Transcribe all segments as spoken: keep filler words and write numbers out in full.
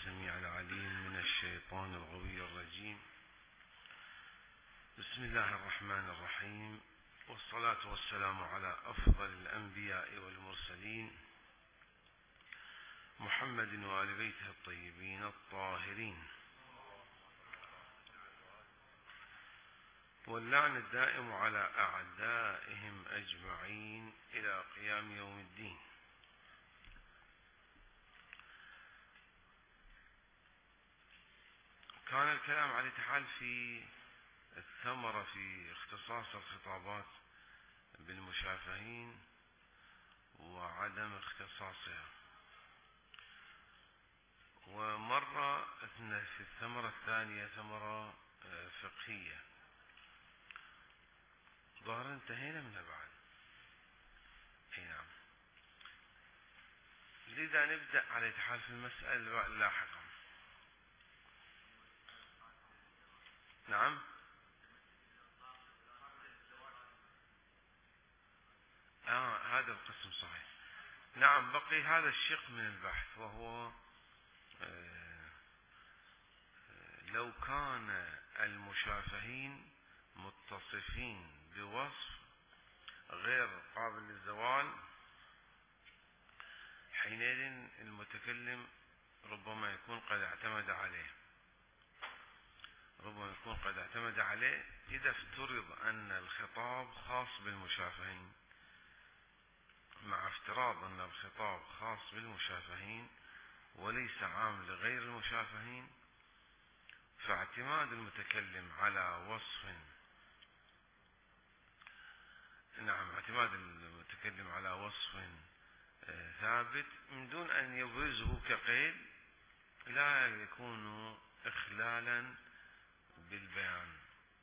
السميع العليم من الشيطان الغوي الرجيم. بسم الله الرحمن الرحيم، والصلاة والسلام على أفضل الأنبياء والمرسلين محمد وآل بيته الطيبين الطاهرين، واللعن الدائم على أعدائهم أجمعين إلى قيام يوم الدين. كان الكلام على تعالى في الثمرة في اختصاص الخطابات بالمشافهين وعدم اختصاصها، ومرة في الثمرة الثانية ثمرة فقهية. ظهر انتهينا منها بعد. اي نعم، لذا نبدأ على تعالى في المسألة اللاحقة. نعم، آه هذا القسم صحيح. نعم، بقي هذا الشق من البحث، وهو آه لو كان المشافهين متصفين بوصف غير قابل للزوال، حينئذ المتكلم ربما يكون قد اعتمد عليه ربما يكون قد اعتمد عليه إذا افترض أن الخطاب خاص بالمشافهين. مع افتراض أن الخطاب خاص بالمشافهين وليس عام لغير المشافهين، فاعتماد المتكلم على وصف نعم اعتماد المتكلم على وصف ثابت من دون أن يبرزه كقيد لا يكون إخلالا بالبيان.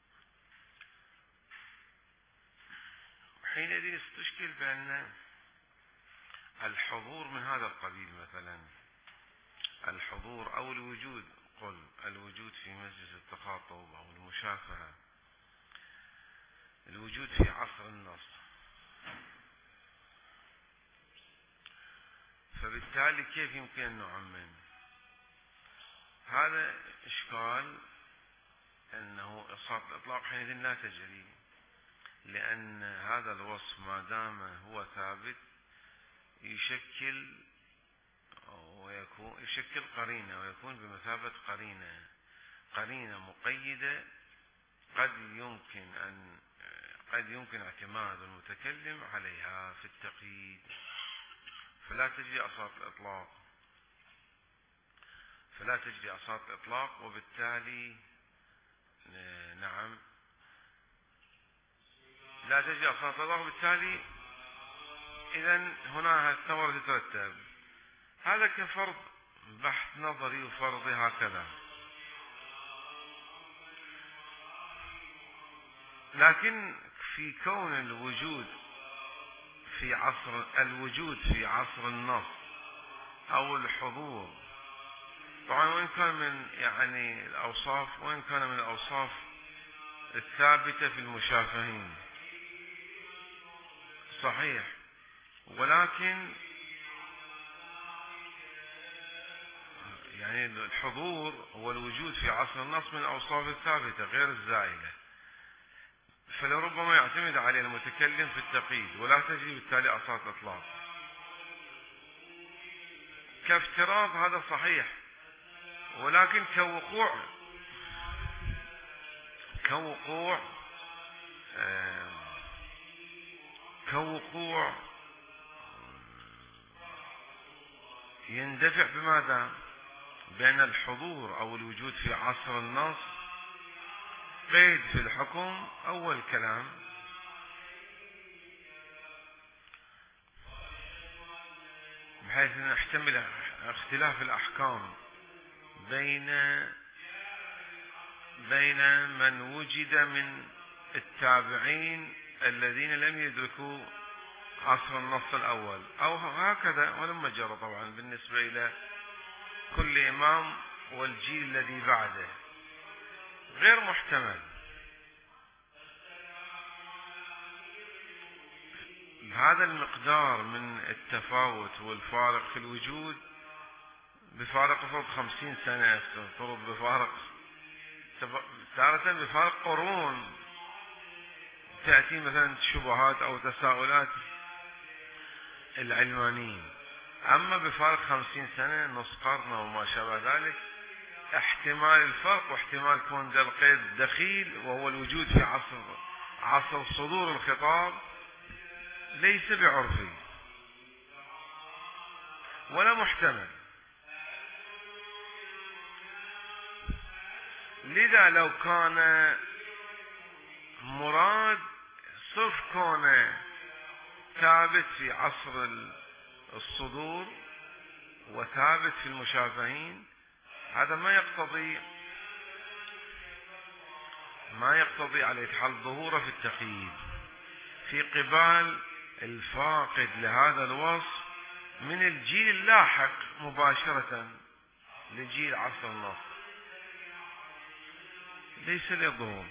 حينئذ يستشكل بأن الحضور من هذا القبيل، مثلا الحضور أو الوجود، قل الوجود في مجلس التخاطب أو المشافهة، الوجود في عصر النص، فبالتالي كيف يمكن أن نعمم؟ هذا إشكال، أنه إصابة الإطلاق حينئذ لا تجري، لأن هذا الوصف ما دام هو ثابت يشكل ويكون يشكل قرينة ويكون بمثابة قرينة قرينة مقيدة، قد يمكن أن قد يمكن اعتماد المتكلم عليها في التقييد، فلا تجري أصالة الإطلاق فلا تجري أصالة الإطلاق وبالتالي نعم لا تجري أصالة الإطلاق وبالتالي إذن هنا الثمرة تترتب. هذا كفرض بحث نظري وفرضي هكذا، لكن في كون الوجود في عصر الوجود في عصر النص أو الحضور، طبعا وإن كان من يعني الأوصاف وإن كان من الأوصاف الثابتة في المشافهين صحيح، ولكن يعني الحضور والوجود في عصر النص من الأوصاف الثابتة غير الزائلة، فلربما يعتمد عليه المتكلم في التقييد ولا تجري بالتالي أصالة الإطلاق. كافتراض هذا صحيح، ولكن كوقوع كوقوع آه كوقوع يندفع بماذا؟ بأن الحضور أو الوجود في عصر النص قيد في الحكم أول كلام، بحيث أن نحتمل اختلاف الأحكام بين بين من وجد من التابعين الذين لم يدركوا عصر النص الأول أو هكذا، ولما جرى طبعا بالنسبة إلى كل إمام والجيل الذي بعده غير محتمل. هذا المقدار من التفاوت والفارق في الوجود بفارق فرض خمسين سنة، فرض بفارق تارة بفارق قرون تأتي مثلا شبهات أو تساؤلات العلمانيين. أما بفارق خمسين سنة، نص قرن أو ما شابه ذلك، احتمال الفرق واحتمال كون ذا القيد دخيل وهو الوجود في عصر عصر صدور الخطاب ليس بعرفي ولا محتمل. لذا لو كان مراد صرف كونه ثابت في عصر الصدور وثابت في المشافهين، هذا ما يقتضي ما يقتضي على إتحال ظهوره في التقييد في قبال الفاقد لهذا الوصف من الجيل اللاحق مباشرة لجيل عصر النص، ليس له ظهور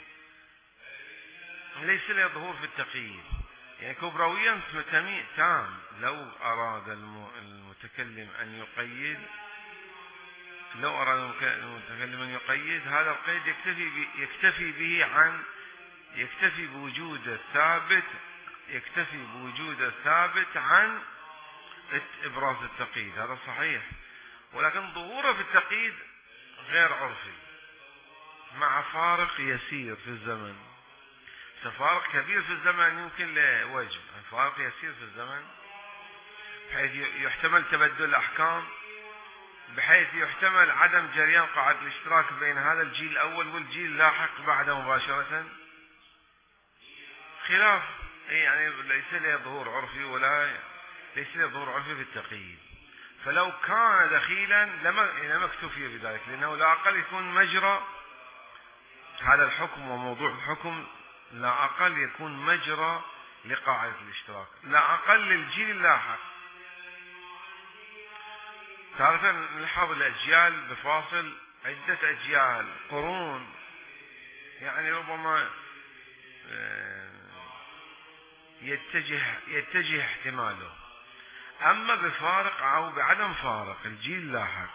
ليس له ظهور في التقييد. يعني كبرويا تام لو أراد المتكلم أن يقيد لو أراد المتكلم أن يقيد هذا القيد يكتفي يكتفي به عن يكتفي بوجود الثابت يكتفي بوجود الثابت عن إبراز التقييد، هذا صحيح. ولكن ظهوره في التقييد غير عرفي مع فارق يسير في الزمن. فارق كبير في الزمن يمكن له وجه، فارق يسير في الزمن بحيث يحتمل تبدل الأحكام، بحيث يحتمل عدم جريان قاعدة الاشتراك بين هذا الجيل الأول والجيل اللاحق بعده مباشرة، خلاف يعني ليس له ظهور عرفي ولا ليس له ظهور عرفي في التقييد. فلو كان دخيلا لما لما اكتفي بذلك، لأنه لا أقل يكون مجرى هذا الحكم وموضوع الحكم، لا أقل يكون مجرى لقاعدة الاشتراك، لا أقل للجيل اللاحق. تعرف نلحظ الأجيال بفاصل عدة أجيال قرون، يعني ربما يتجه يتجه احتماله. أما بفارق أو بعدم فارق الجيل اللاحق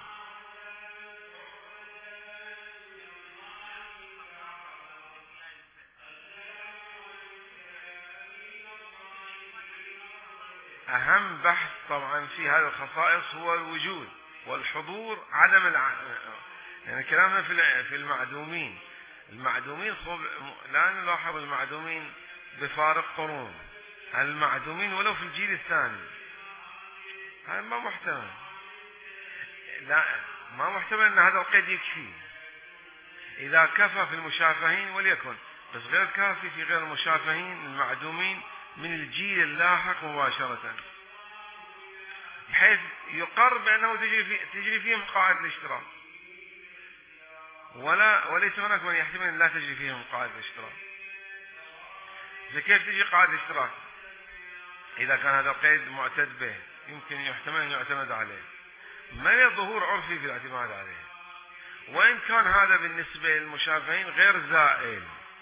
أهم بحث طبعا في هذه الخصائص هو الوجود والحضور، عدم الع... يعني كلامنا في في المعدومين المعدومين لا نلاحظ المعدومين بفارق قرون، المعدومين ولو في الجيل الثاني، هذا ما محتمل، لا ما محتمل أن هذا القيد يكفي. إذا كفى في المشافهين وليكن، بس غير كافي في غير المشافهين المعدومين من الجيل اللاحق مباشرة، بحيث يقر بأنه تجري في تجري فيهم قاعدة الاشتراك، ولا وليس هناك من يحتمل أن لا تجري فيهم قاعدة الاشتراك. كيف تجي قاعدة الاشتراك؟ إذا كان هذا القيد معتد به يمكن يحتمل أن يعتمد عليه، ما له ظهور عرفي في الاعتماد عليه، وإن كان هذا بالنسبة للمشافهين غير زائل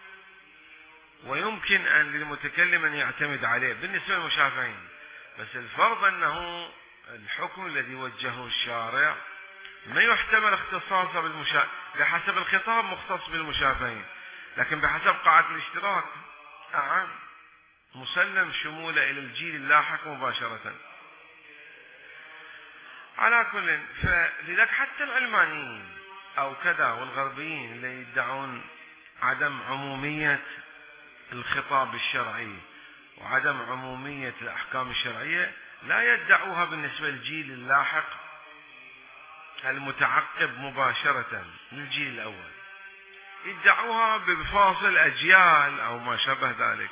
ويمكن أن للمتكلم أن يعتمد عليه بالنسبة للمشافهين. بس الفرض أنه الحكم الذي وجهه الشارع ما يحتمل اختصاصه بالمشا... بحسب الخطاب مختص بالمشافهين، لكن بحسب قاعدة الاشتراك أعم مسلم شموله إلى الجيل اللاحق مباشرة. على كل، فلذلك حتى العلمانيين أو كذا والغربيين اللي يدعون عدم عمومية الخطاب الشرعي وعدم عمومية الأحكام الشرعية لا يدعوها بالنسبة للجيل اللاحق المتعقب مباشرة للجيل الأول، يدعوها بفاصل أجيال أو ما شابه ذلك.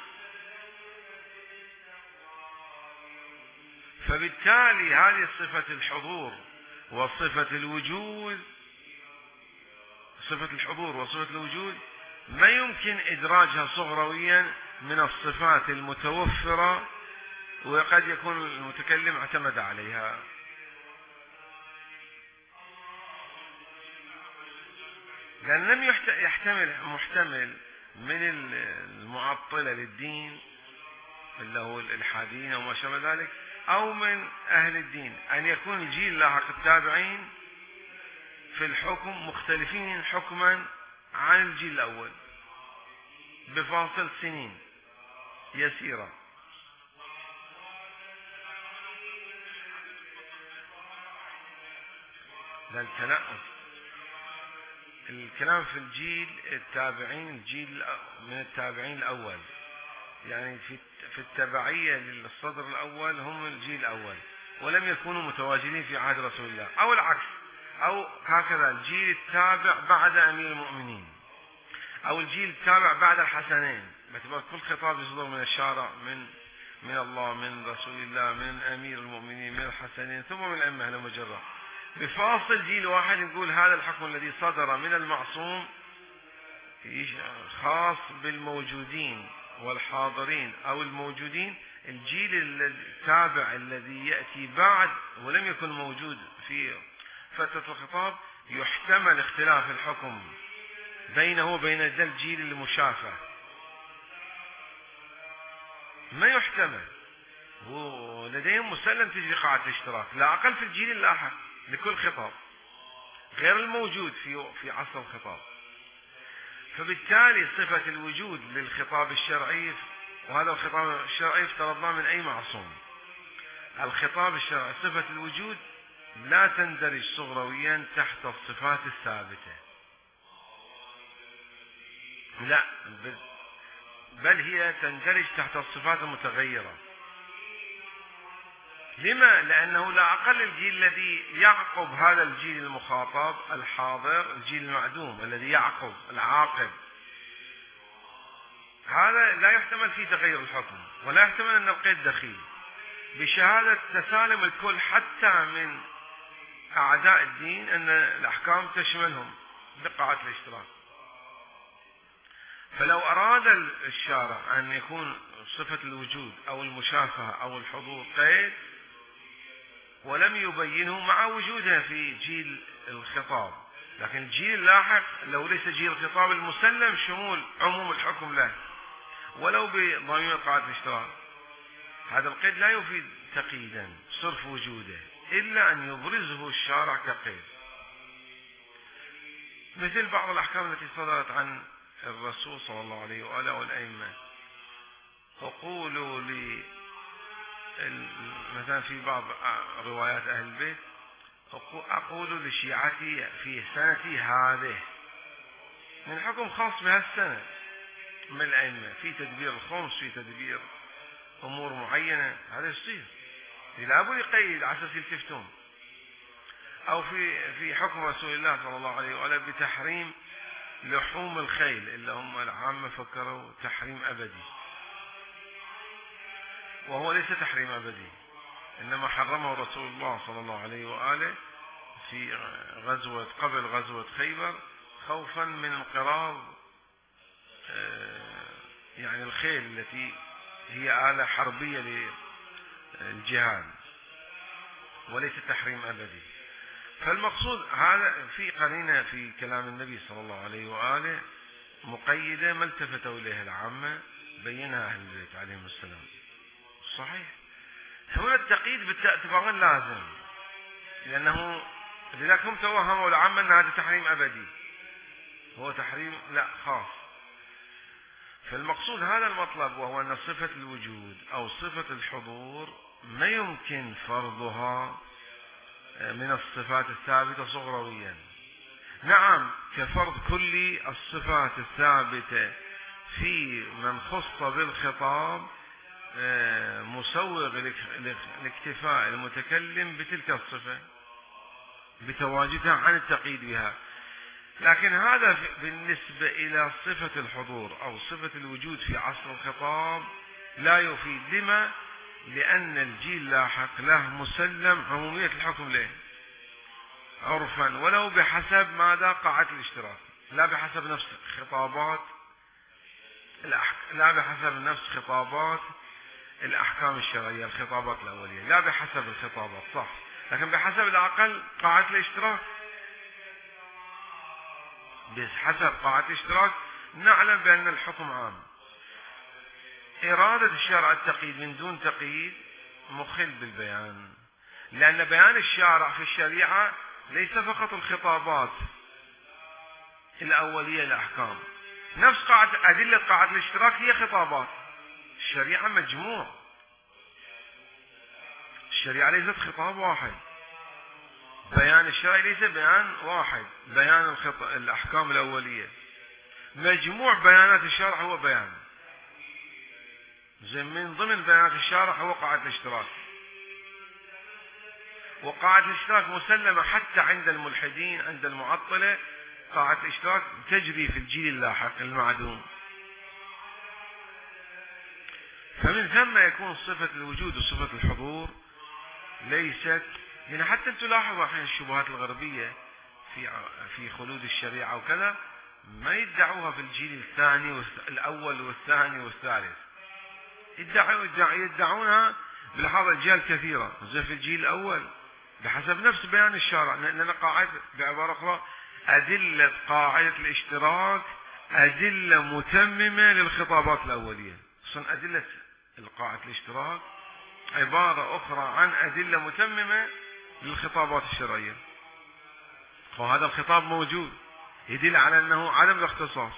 فبالتالي هذه صفة الحضور وصفة الوجود صفة الحضور وصفة الوجود ما يمكن إدراجها صغرويا من الصفات المتوفرة، وقد يكون المتكلم اعتمد عليها. لأن لم يحتمل محتمل من المعطلة للدين اللي هو الإلحاديين أو ما شابه ذلك، أو من أهل الدين، أن يكون الجيل لاحق التابعين في الحكم مختلفين حكما عن الجيل الأول بفاصل سنين يسيرة. لا، الكلام الكلام في الجيل التابعين، الجيل من التابعين الأول، يعني في في التبعية للصدر الأول هم الجيل الأول ولم يكونوا متواجدين في عهد رسول الله، أو العكس، أو هكذا الجيل التابع بعد أمير المؤمنين، أو الجيل التابع بعد الحسنين، باعتبار كل خطاب يصدر من الشارع من من الله، من رسول الله، من أمير المؤمنين، من الحسنين، ثم من الأئمة المجرة. بفاصل جيل واحد نقول هذا الحكم الذي صدر من المعصوم خاص بالموجودين والحاضرين أو الموجودين. الجيل التابع الذي يأتي بعد ولم يكن موجود في فترة الخطاب يحتمل اختلاف الحكم بينه وبين ذا الجيل المشافه، ما يحتمل، ولديهم مسلم تجري قاعدة الاشتراك لا أقل في الجيل اللاحق لكل خطاب غير الموجود في في عصر الخطاب. فبالتالي صفة الوجود للخطاب الشرعي، وهذا الخطاب الشرعي افترضناه من أي معصوم، الخطاب الشرعي صفة الوجود لا تندرج صغرويا تحت الصفات الثابتة، لا، بل هي تندرج تحت الصفات المتغيرة. لما؟ لأنه لا أقل الجيل الذي يعقب هذا الجيل المخاطب الحاضر، الجيل المعدوم الذي يعقب العاقب، هذا لا يحتمل فيه تغير الحكم، ولا يحتمل أن القيد دخيل بشهادة تسالم الكل حتى من أعداء الدين أن الأحكام تشملهم بقاعة الاشتراك. فلو أراد الشارع أن يكون صفة الوجود أو المشافهة أو الحضور قيد ولم يبينه مع وجودها في جيل الخطاب، لكن الجيل اللاحق لو ليس جيل الخطاب المسلم شمول عموم الحكم له ولو بضمير قاعدة الاشتراك، هذا القيد لا يفيد تقييدا صرف وجوده إلا أن يبرزه الشارع كقيد، مثل بعض الأحكام التي صدرت عن الرسول صلى الله عليه وآله والأئمة. وقولوا لي مثلا في بعض روايات أهل البيت أقول لشيعتي في سنتي هذه، من حكم خاص بهالسنة من الأئمة في تدبير الخمس، في تدبير أمور معينة، هذا يصير لا بد يقيد على أساس يلتفتون. أو في في حكم رسول الله صلى الله عليه وآله بتحريم لحوم الخيل اللي هم العامة فكروا تحريم أبدي، وهو ليس تحريم أبدي، إنما حرمه رسول الله صلى الله عليه وآله في غزوة قبل غزوة خيبر خوفا من انقراض يعني الخيل التي هي آلة حربية للجهاد، وليس تحريم أبدي. فالمقصود هذا في قرينة في كلام النبي صلى الله عليه وآله مقيدة ما التفتوا إليها العامة، بينها أهل البيت عليهم السلام. صحيح، هنا التقييد بالاتفاق لازم، لأنه لذلك هم توهموا العامة أن هذا تحريم أبدي، هو تحريم لا خاص. فالمقصود هذا المطلب، وهو أن صفة الوجود أو صفة الحضور ما يمكن فرضها من الصفات الثابتة صغرويا، نعم كفرض كل الصفات الثابتة في من خص بالخطاب مسوغ لاكتفاء المتكلم بتلك الصفة بتواجدها عن التقييد بها، لكن هذا بالنسبة إلى صفة الحضور أو صفة الوجود في عصر الخطاب لا يفيد. لما؟ لأن الجيل لاحق له مسلم عمومية الحكم له عرفا ولو بحسب ماذا قاعدة الاشتراك، لا بحسب نفس خطابات لا بحسب نفس خطابات الأحكام الشرعية، الخطابات الأولية لا بحسب الخطابات صح، لكن بحسب الأقل قاعدة الاشتراك. بحسب قاعدة الاشتراك نعلم بأن الحكم عام. إرادة الشارع التقييد من دون تقييد مخل بالبيان، لأن بيان الشارع في الشريعة ليس فقط الخطابات الأولية للأحكام، نفس قاعدة أدلة قاعدة الاشتراك هي خطابات. الشريعة مجموع، الشريعة ليست خطاب واحد، بيان الشرع ليس بيان واحد، بيان الخط... الأحكام الأولية مجموع بيانات الشرع هو بيان، زي من ضمن بيانات الشرع هو قاعدة الاشتراك. وقاعدة الاشتراك مسلمة حتى عند الملحدين، عند المعطلة قاعدة الاشتراك تجري في الجيل اللاحق المعدوم. فمن ثم يكون صفة الوجود وصفة الحضور ليست، يعني حتى انتم لاحظوا الحين الشبهات الغربية في في خلود الشريعة وكذا ما يدعوها في الجيل الثاني والأول والثاني والثالث، يدعوا يدعونها بلحاظ أجيال كثيرة، زي في الجيل الأول بحسب نفس بيان الشارع، لأن قاعدة بعبارة أخرى أدلة قاعدة الاشتراك أدلة متممة للخطابات الأولية. أصلا أدلة قاعدة الاشتراك عبارة أخرى عن أدلة متممة للخطابات الشرعية، وهذا الخطاب موجود يدل على أنه عدم الاختصاص.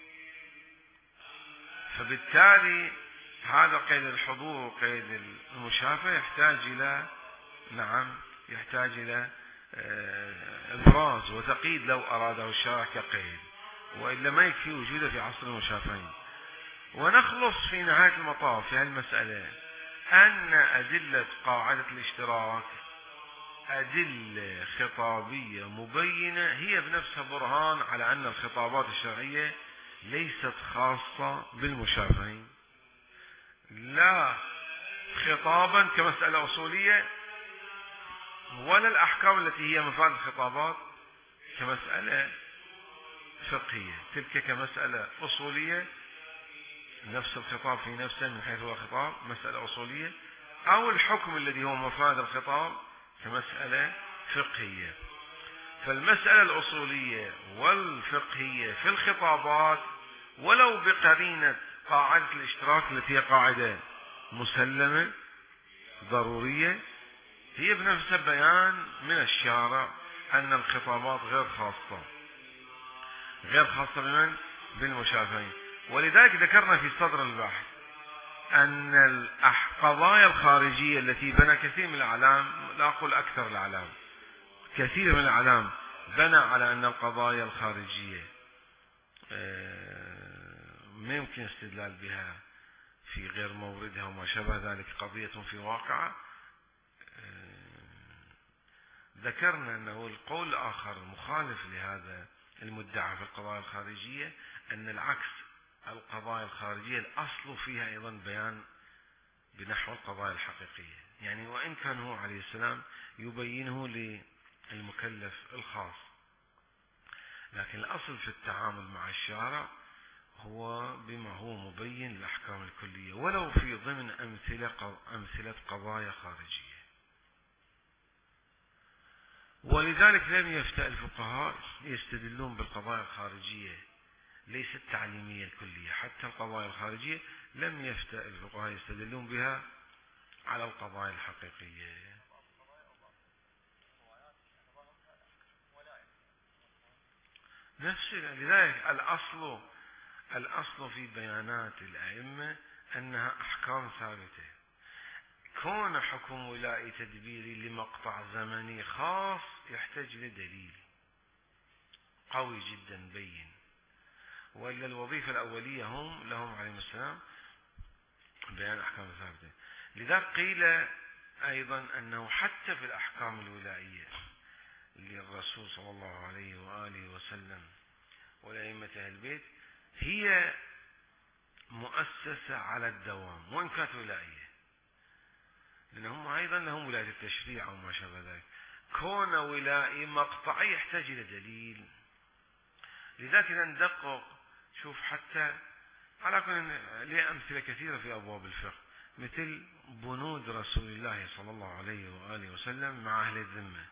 فبالتالي هذا قيد الحضور وقيد المشافهة يحتاج إلى نعم يحتاج إلى إبراز وتقييد لو أراده الشارع كقيد، وإلا ما يكفي وجوده في عصر المشافهين. ونخلص في نهاية المطاف في هالمسألة أن أدلة قاعدة الاشتراك أدلة خطابية مبينة هي بنفسها برهان على أن الخطابات الشرعية ليست خاصة بالمشافهين، لا خطابا كمسألة أصولية، ولا الأحكام التي هي مفاد الخطابات كمسألة فقهية، تلك كمسألة أصولية نفس الخطاب في نفسه من حيث هو خطاب مسألة أصولية، أو الحكم الذي هو مفاد الخطاب كمسألة فقهية. فالمسألة الأصولية والفقهية في الخطابات ولو بقرينة قاعدة الاشتراك التي هي قاعدة مسلمة ضرورية هي بنفس بيان من الشارع أن الخطابات غير خاصة غير خاصة بمن؟ بالمشافهين. ولذلك ذكرنا في صدر البحث أن القضايا الخارجية التي بنى كثير من الأعلام، لا أقول أكثر الأعلام، كثير من الأعلام بنى على أن القضايا الخارجية ما يمكن استدلال بها في غير موردها وما شابه ذلك قضية في واقعة. ذكرنا أنه القول الآخر مخالف لهذا المدعى في القضايا الخارجية، أن العكس، القضايا الخارجية الأصل فيها أيضا بيان بنحو القضايا الحقيقية، يعني وإن كان هو عليه السلام يبينه للمكلف الخاص، لكن الأصل في التعامل مع الشارع هو بما هو مبين للأحكام الكلية ولو في ضمن أمثلة أمثلة قضايا خارجية. ولذلك لم يفتأ الفقهاء يستدلون بالقضايا الخارجية ليست التعليمية الكلية، حتى القضايا الخارجية لم يفتأ الفقهاء يستدلون بها على القضايا الحقيقية. نفس لذلك الأصل الأصل في بيانات الأئمة أنها أحكام ثابتة. كون حكم ولائي تدبيري لمقطع زمني خاص يحتاج لدليل قوي جدا بين، وإلا الوظيفة الأولية هم لهم عليهم السلام بيان أحكام ثابتة. لذلك قيل أيضا أنه حتى في الأحكام الولائية للرسول صلى الله عليه وآله وسلم ولأئمة أهل البيت هي مؤسسة على الدوام وإن كانت ولائية، لأنهم أيضا لهم ولاية التشريع أو ما شابه ذلك. كون ولائي مقطعي يحتاج إلى دليل. لذلك إذا ندقق شوف حتى على كل ليه أمثلة كثيرة في أبواب الفقه، مثل بنود رسول الله صلى الله عليه وآله وسلم مع أهل الذمة،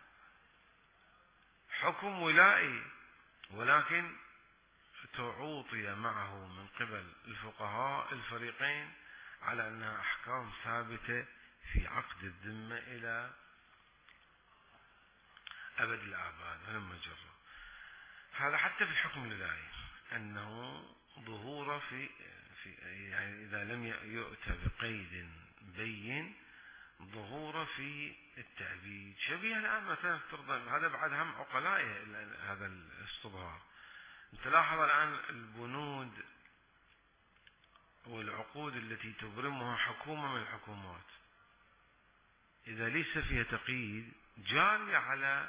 حكم ولائي ولكن تعوطي معه من قبل الفقهاء الفريقين على أنها أحكام ثابتة في عقد الذمة إلى أبد الآباد هلم جرا. هذا حتى في الحكم الإلهي أنه ظهور في, في يعني إذا لم يؤتى بقيد بين ظهور في التعبيد شبيه الآن مثلا افترض هذا بعد هم عقلاء هذا الاستظهار. انت لاحظ الآن البنود والعقود التي تبرمها حكومة من الحكومات إذا ليس فيها تقييد جاري على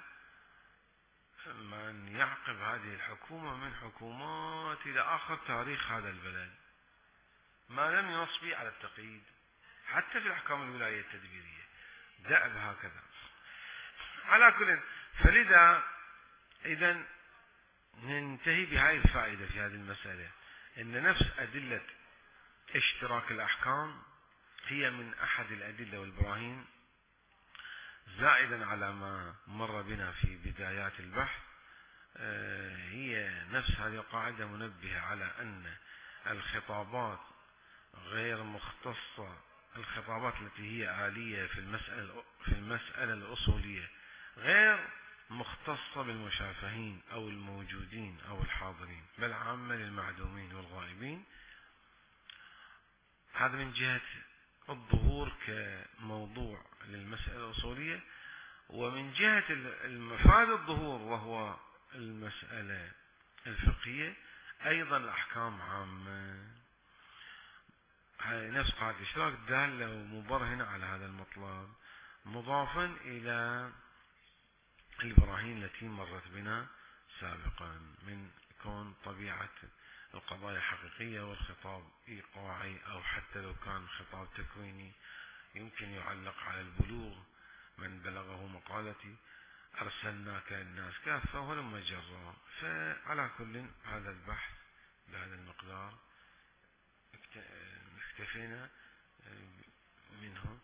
من يعقب هذه الحكومة من حكومات إلى آخر تاريخ هذا البلد ما لم ينص على التقييد حتى في الأحكام الولاية التدبيرية دأب هكذا. على كل فلذا إذن ننتهي بهذه الفائدة في هذه المسألة أن نفس أدلة اشتراك الأحكام هي من أحد الأدلة والبراهين زائدا على ما مر بنا في بدايات البحث. هي نفس هذه القاعدة منبهة على أن الخطابات غير مختصة، الخطابات التي هي آلية في المسألة في المسألة الأصولية غير مختصة بالمشافهين أو الموجودين أو الحاضرين بل عامة للمعدومين والغائبين. هذا من جهة الظهور كموضوع للمسألة الأصولية، ومن جهة المفاد الظهور وهو المسألة الفقهية أيضا الأحكام عامة. نفس قاعدة الاشتراك دالة ومبرهنة على هذا المطلب مضافا إلى البراهين التي مرت بنا سابقا من كون طبيعة القضايا حقيقية والخطاب إيقاعي أو حتى لو كان خطاب تكويني يمكن يعلق على البلوغ من بلغه مقالتي أرسلناك الناس كافة ولما جرى. فعلى كل هذا البحث بهذا المقدار اكتفينا منه.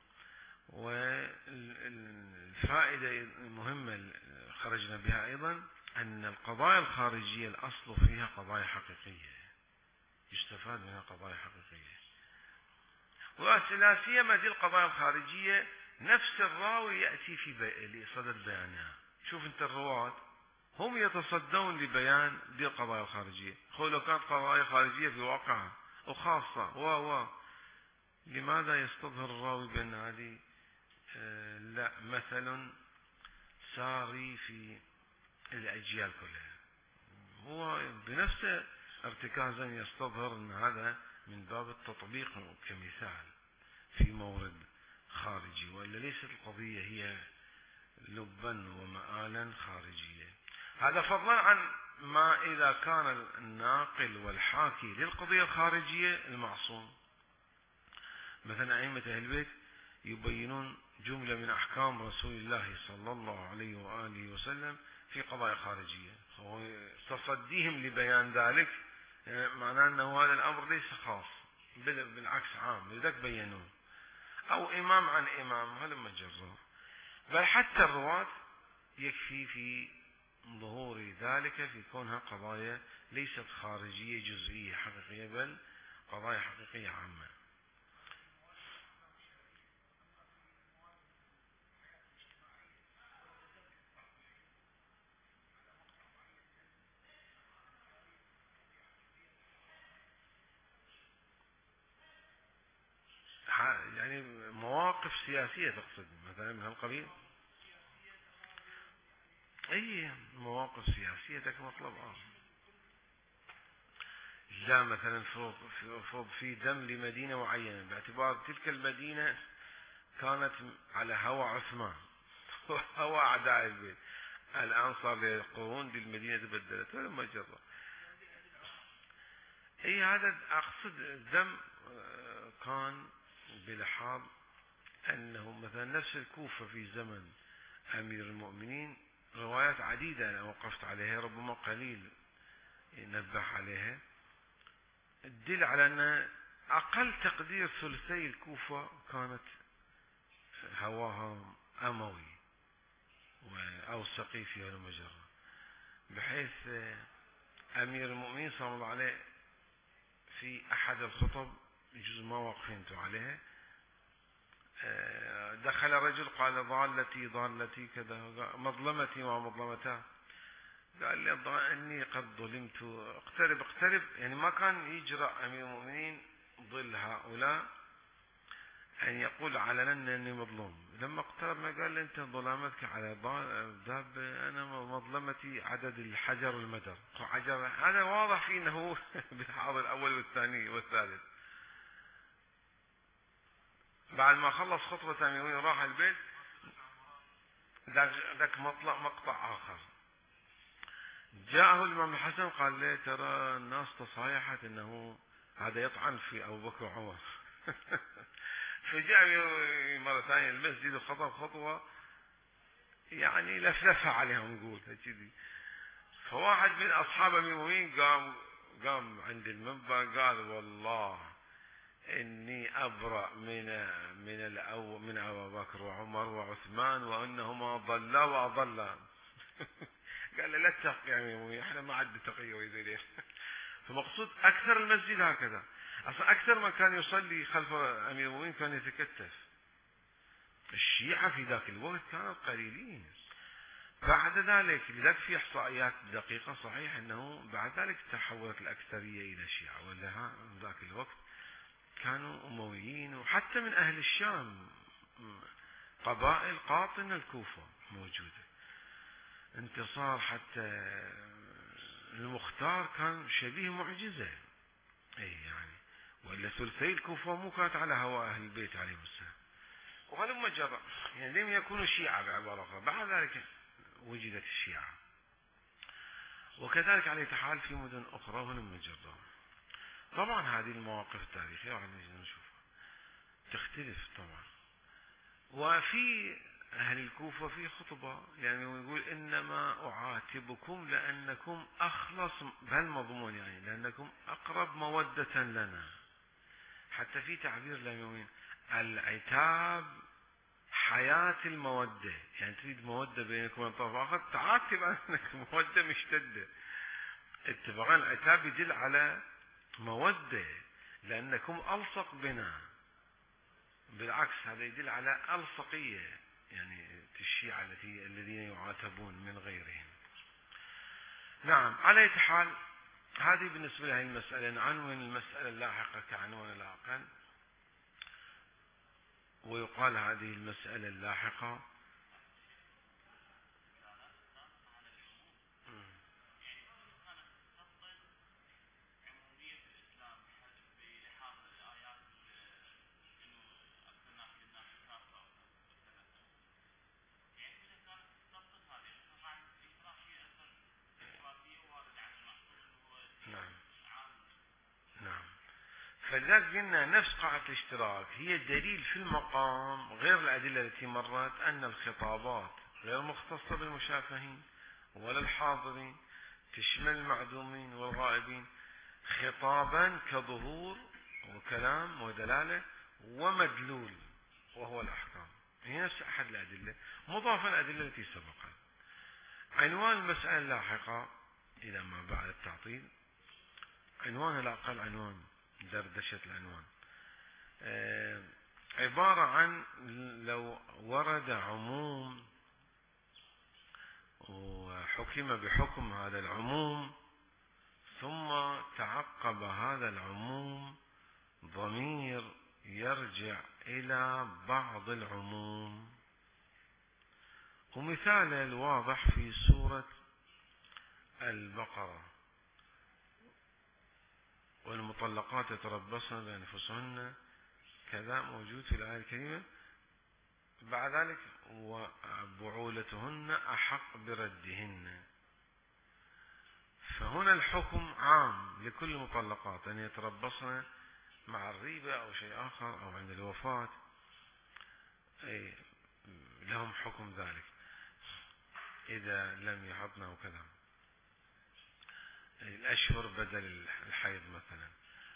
والفائدة المهمة خرجنا بها أيضا أن القضايا الخارجية الأصل فيها قضايا حقيقية يستفاد منها قضايا حقيقية، ولا سيما هذه القضايا الخارجية نفس الراوي يأتي في صدد بيانها. شوف انت الرواة هم يتصدون لبيان دي القضايا الخارجية، خو لو كانت قضايا خارجية في واقعها وخاصة و و لماذا يستظهر الراوي بأن هذه آه لا مثل ساري في الأجيال كلها، هو بنفسه ارتكازا يستظهر أن هذا من باب التطبيق كمثال في مورد خارجي، وإلا ليست القضية هي لبا ومآلا خارجية. هذا فضلا عن ما إذا كان الناقل والحاكي للقضية الخارجية المعصوم. مثلا أئمة أهل البيت يبينون جملة من أحكام رسول الله صلى الله عليه وآله وسلم في قضايا خارجية، تصديهم لبيان ذلك معناه أنه هذا الأمر ليس خاص بالعكس عام لذلك بينوه، أو إمام عن إمام هلما جرى. بل حتى الرواة يكفي في ظهور ذلك في كونها قضايا ليست خارجية جزئية حقيقية بل قضايا حقيقية عامة. يعني مواقف سياسية تقصد مثلا من هالقبيل؟ أي مواقف سياسية ذاك مطلب آه. لا مثلا فرض في دم لمدينة معينة باعتبار تلك المدينة كانت على هوى عثمان هوى أعداء البيت، الآن صار له قرون دي المدينة تبدلت ولما جرى. أي هذا أقصد الدم كان بلحاظ أنه مثلا نفس الكوفة في زمن أمير المؤمنين روايات عديدة أنا وقفت عليها ربما قليل نبه عليها تدل على أن أقل تقدير ثلثي الكوفة كانت هواها أموي أو سقيفي ولا مجرى، بحيث أمير المؤمنين صلى الله عليه في أحد الخطب جزء ما واقفين عليها دخل رجل قال ضالتي ضالتي كذا، مظلمتي ومظلمتها، قال لي إني قد ظلمت، اقترب اقترب، يعني ما كان يجرأ أمير المؤمنين ظل هؤلاء أن يقول علنا أني مظلوم. لما اقترب ما قال لي أنت ظلامتك على ذاب، أنا مظلمتي عدد الحجر والمدر. هذا واضح فيه أنه بالحاضر الأول والثاني والثالث. بعد ما خلص خطبة أمير المؤمنين راح البيت، ذاك مطلع مقطع آخر، جاءه الإمام الحسن قال له ترى الناس تصايحت أنه هذا يطعن في أبو بكر وعمر. فجاء مرة ثانية المسجد وخطب خطوة يعني لفلفها عليهم نقول كذي. فواحد من أصحاب أمير المؤمنين قام قام عند المنبر قال والله إني أبرأ من من الأو من أبو بكر وعمر وعثمان وأنهما ضلا وأضلا. قال له لا تتقي يا أمير المؤمنين، احنا ما عندنا تقية ويذيل. فمقصود أكثر المسجد هكذا، أصلا أكثر من كان يصلي خلف أمير المؤمنين كان يتكتف. الشيعة في ذاك الوقت كانوا قليلين. بعد ذلك لذلك في إحصائيات دقيقة صحيح أنه بعد ذلك تحولت الأكثرية إلى شيعة، ولا ذاك الوقت كانوا أمويين، وحتى من أهل الشام قبائل قاطنة الكوفة موجودة. انتصار حتى المختار كان شبيه معجزة، اي يعني، ولا ثلثي الكوفة مو كانت على هواء أهل البيت عليهم السلام. وهلم جرى يعني لم يكونوا شيعة بعبارة أخرى، بعد ذلك وجدت الشيعة. وكذلك على حال في مدن أخرى هلم جرى. طبعا هذه المواقف التاريخية راح نشوفها تختلف طبعا. وفي أهل الكوفة في خطبة يعني يقول إنما أعاتبكم لأنكم أخلص بهالمضمون، يعني لأنكم أقرب مودة لنا. حتى في تعبير لهم العتاب حياة المودة، يعني تريد مودة بينكم وبين طرف آخر تعاتب أنك مودة مشتدة. اتفاقا العتاب يدل على مودة لأنكم ألصق بنا، بالعكس هذا يدل على ألصقية يعني الشيعة التي الذين يعاتبون من غيرهم. نعم، على أي حال هذه بالنسبة لهذه المسألة. نعنون المسألة اللاحقة كعنوان الأقل، ويقال هذه المسألة اللاحقة فلذلك قلنا نفس قاعدة الاشتراك هي دليل في المقام غير الأدلة التي مرت أن الخطابات غير مختصة بالمشافهين ولا الحاضرين، تشمل المعدومين والغائبين خطابا كظهور وكلام ودلالة ومدلول وهو الأحكام. هي نفس أحد الأدلة مضافا الأدلة التي سبقت. عنوان المسألة اللاحقة إلى ما بعد التعطيل، عنوان الأقل عنوان دردشة العنوان آه عبارة عن لو ورد عموم وحكم بحكم هذا العموم ثم تعقب هذا العموم ضمير يرجع إلى بعض العموم. ومثال الواضح في سورة البقرة والمطلقات يتربصن بأنفسهن كذا موجود في الآية الكريمة. بعد ذلك وبعولتهن أحق بردهن. فهنا الحكم عام لكل المطلقات أن يتربصن مع الريبة أو شيء آخر أو عند الوفاة، أي لهم حكم ذلك إذا لم يحضن وكذا، الأشهر بدل الحيض مثلا.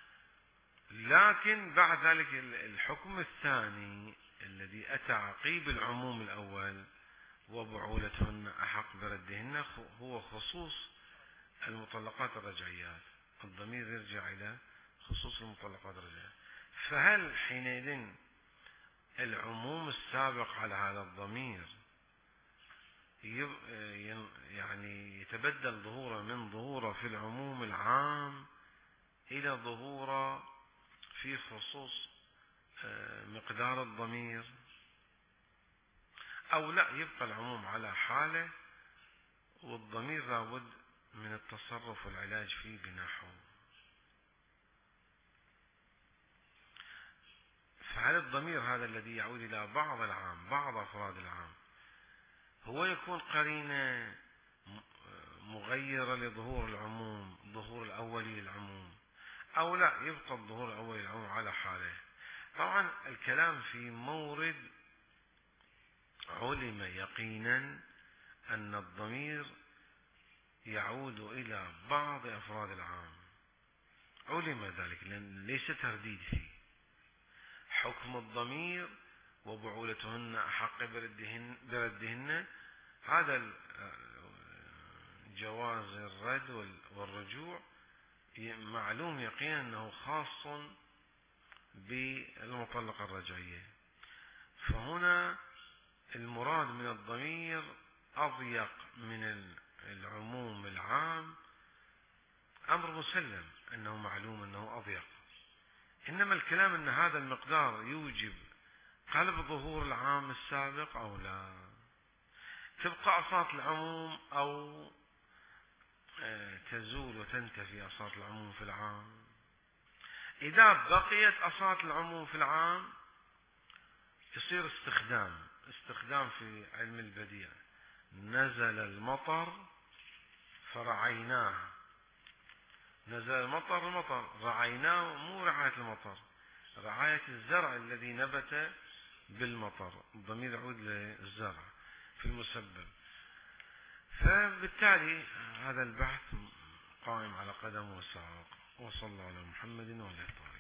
لكن بعد ذلك الحكم الثاني الذي أتى عقيب العموم الأول وبعولتهن أحق بردهن هو خصوص المطلقات الرجعيات، الضمير يرجع إلى خصوص المطلقات الرجعيات. فهل حينئذ العموم السابق على هذا الضمير يعني يتبدل ظهوره من ظهوره في العموم العام إلى ظهوره في خصوص مقدار الضمير، أو لا يبقى العموم على حاله والضمير لابد من التصرف والعلاج فيه بنحو. فهل الضمير هذا الذي يعود إلى بعض العام، بعض أفراد العام، هو يكون قرينة مغيرة لظهور العموم، ظهور الأولي للعموم، أو لا يبقى الظهور الأولي للعموم على حاله؟ طبعا الكلام في مورد علم يقينا أن الضمير يعود إلى بعض أفراد العام، علم ذلك لأن ليس ترديد فيه. حكم الضمير وبعولتهن أحق بردهن, بردهن هذا جواز الرد والرجوع معلوم يقينا أنه خاص بالمطلقة الرجعية. فهنا المراد من الضمير أضيق من العموم العام، أمر مسلم أنه معلوم أنه أضيق، إنما الكلام أن هذا المقدار يوجب قلب ظهور العام السابق أو لا، تبقى أصات العموم أو تزول وتنتفي أصات العموم في العام. إذا بقيت أصات العموم في العام يصير استخدام استخدام في علم البديع. نزل المطر فرعيناه، نزل المطر المطر رعيناه، مو رعاية المطر، رعاية الزرع الذي نبت بالمطر، الضمير يعود للزرع في المسبب. فبالتالي هذا البحث قائم على قدم وساق، وصلى الله على محمد وعلى آله.